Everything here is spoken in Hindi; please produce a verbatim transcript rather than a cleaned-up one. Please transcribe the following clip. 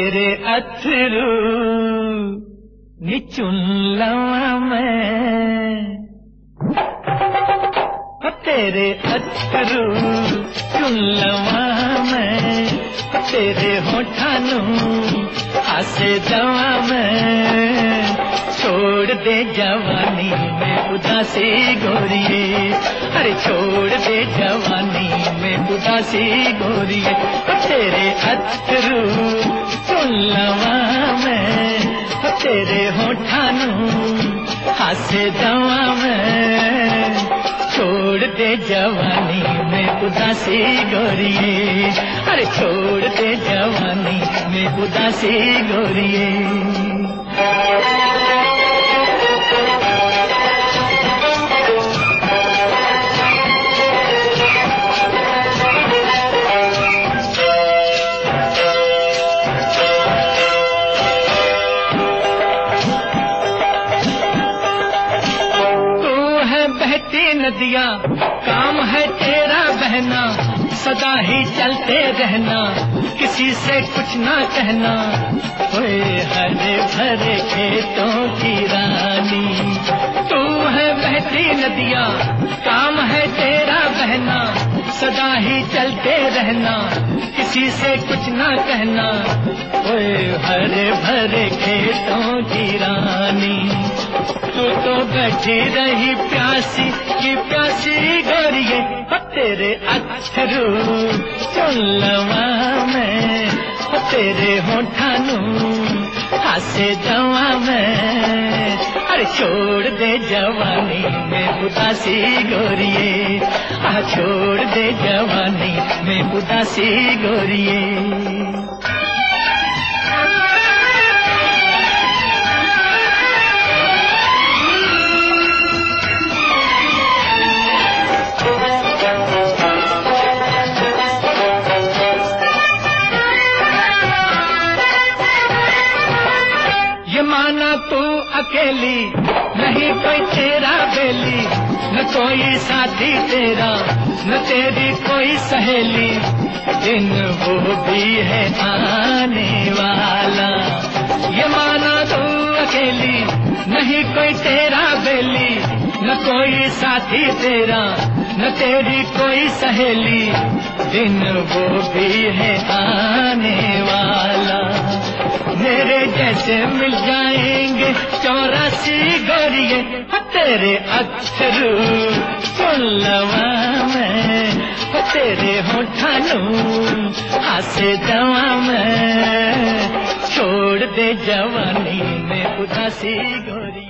तेरे अथरू निचुन लवा मैं, तेरे अथरू चुन लवा मैं, तेरे होठां नू आसे दवा मैं। छोड़ दे जवानी में उदासी गोरिए, अरे छोड़ दे जवानी में उदासी गोरिए। तेरे अथरू चुन लवा मैं, तेरे होठां नू आसे दवा मैं। छोड़ दे जवानी में उदासी गोरिए, अरे छोड़ दे जवानी में उदासी गोरिए। नदिया काम है तेरा बहना, सदा ही चलते रहना, किसी से कुछ ना कहना। ओए हरे भरे खेतों की रानी, तू है बहती नदिया, काम है तेरा बहना, सदा ही चलते रहना, किसी से कुछ ना कहना। ओए हरे भरे खेतों की रानी, तू तो बैठी रही प्यासी की प्यासी गोरिए। तेरे अथरू चुन लवा मैं, तेरे होठां नू आसे दवा मैं। अरे छोड़ दे जवानी में उदासी गोरिए, आ छोड़ दे जवानी में उदासी गोरिए। माना तू अकेली, नहीं कोई तेरा बेली, न कोई साथी तेरा, न तेरी कोई सहेली। दिन वो भी है आने वाला। ये माना तू अकेली, नहीं कोई तेरा बेली, न कोई साथी तेरा, न तेरी कोई सहेली। दिन वो भी है आने वाला। मेरे जैसे मिल जाएंगे चौरासी गोरिए, तेरे अथरू चुन लवा मैं, तेरे होठां नू आसे दवा मैं। छोड़ दे जवानी में उदासी गोरी।